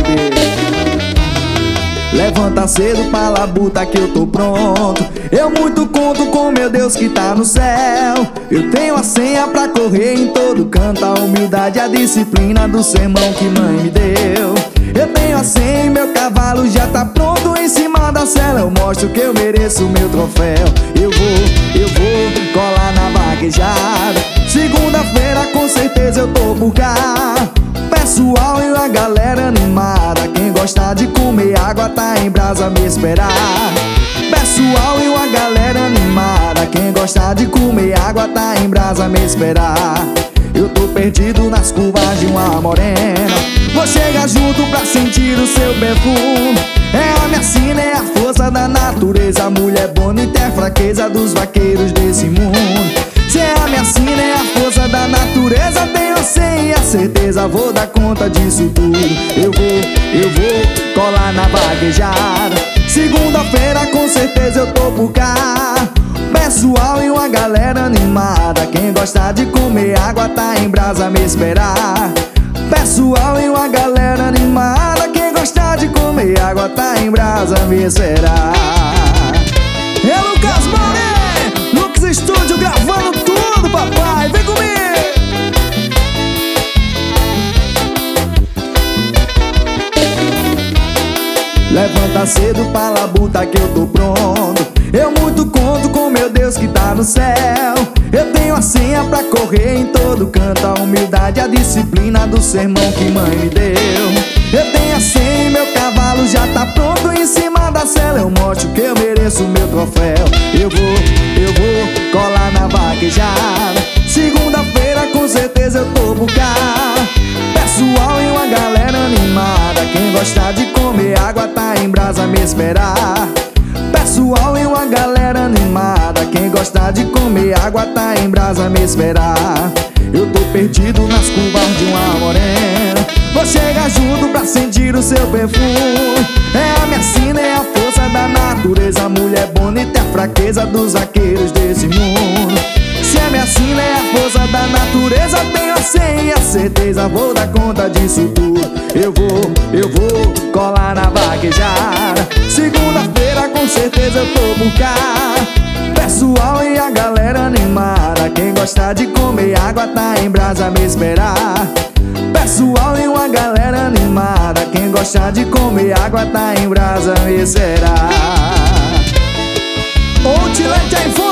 Levanta cedo pra labuta que eu tô pronto. Eu muito conto com meu Deus que tá no céu. Eu tenho a senha pra correr em todo canto. A humildade e a disciplina do sermão que mãe me deu. Eu tenho a senha e meu cavalo já tá pronto em cima da cela. Eu mostro que eu mereço o meu troféu. Eu vou colar na vaquejada. Segunda-feira com certeza eu tô por cá. Pessoal e a galera animada. Quem gosta de comer água tá em brasa me esperar. Pessoal e a galera animada. Quem gosta de comer água tá em brasa me esperar. Eu tô perdido nas curvas de uma morena. Vou chegar junto pra sentir o seu perfume. É a minha sina, é a força da natureza. Mulher bonita é fraqueza dos vaqueiros desse mundo. Se é a minha sina, é a força da natureza. Tenho a certeza, vou dar conta disso tudo. Eu vou colar na vaquejada. Segunda-feira com certeza eu tô por cá. Pessoal e uma galera animada. Quem gosta de comer água tá em brasa me esperar. Pessoal e uma galera animada. Quem gosta de comer água tá em brasa me esperar. É Lucas Moré, Lucas Studio gravando tudo, papai. Vem comigo. Levanta cedo pra labuta que eu tô pronto. Eu muito conto com meu Deus que tá no céu. Eu tenho a senha pra correr em todo canto. A humildade e a disciplina do sermão que mãe me deu. Eu tenho a senha e meu cavalo já tá pronto em cima da cela. Eu mostro que eu mereço o meu troféu. Eu vou colar na vaquejada. Segunda-feira com certeza eu tô por cá. Pessoal e uma galera animada. Quem gosta de comer água tá em brasa me esperar. Pessoal e uma galera animada. Quem gosta de comer água tá em brasa me esperar. Eu tô perdido nas curvas de uma morena. Vou chegar junto pra sentir o seu perfume. É a minha sina, é a força da natureza. Mulher bonita é a fraqueza dos vaqueiros desse mundo. Se é minha sina, é a força da natureza. Tenho a senha e a certeza, vou dar conta disso tudo. Eu vou colar na vaquejada. Segunda-feira com certeza eu tô por cá. Pessoal e a galera animada. Quem gosta de comer água tá em brasa me esperar. Pessoal e uma galera animada. Quem gosta de comer água tá em brasa me esperar. Outlet iPhone